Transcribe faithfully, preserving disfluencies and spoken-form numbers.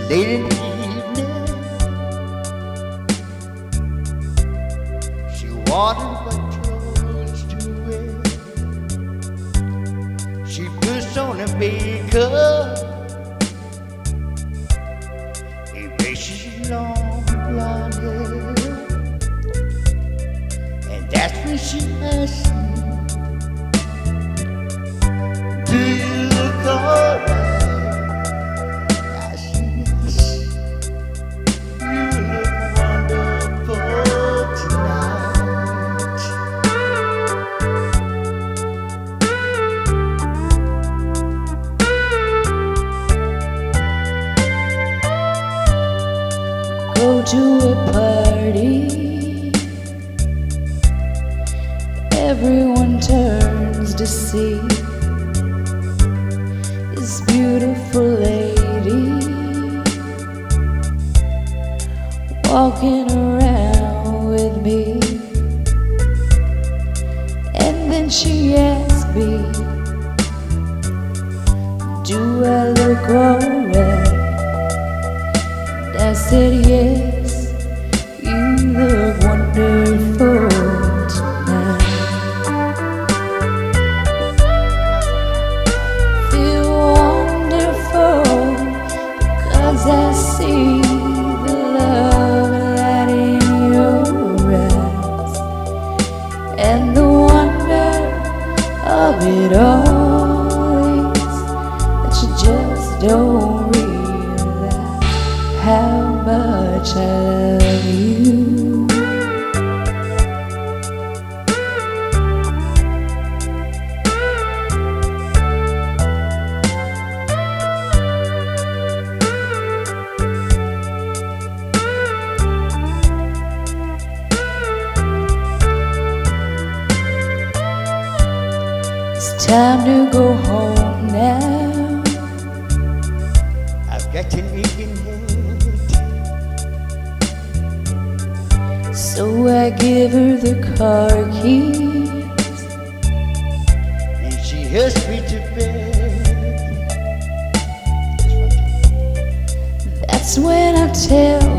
late in the evening. She wanted what clothes to wear. She puts on a makeup. He braces long blonde hair. And that's when she asks me, do you look alright? Go to a party, everyone turns to see this beautiful lady walking around with me. And then she asks me, do I look alright? I said, yes, you look wonderful tonight. Feel wonderful because I see the love light in your eyes. And the wonder of it all is that you just don't realize how much I love you. It's time to go home now. I've got an aching head. So I give her the car keys, And she helps me to bed. that's when I tell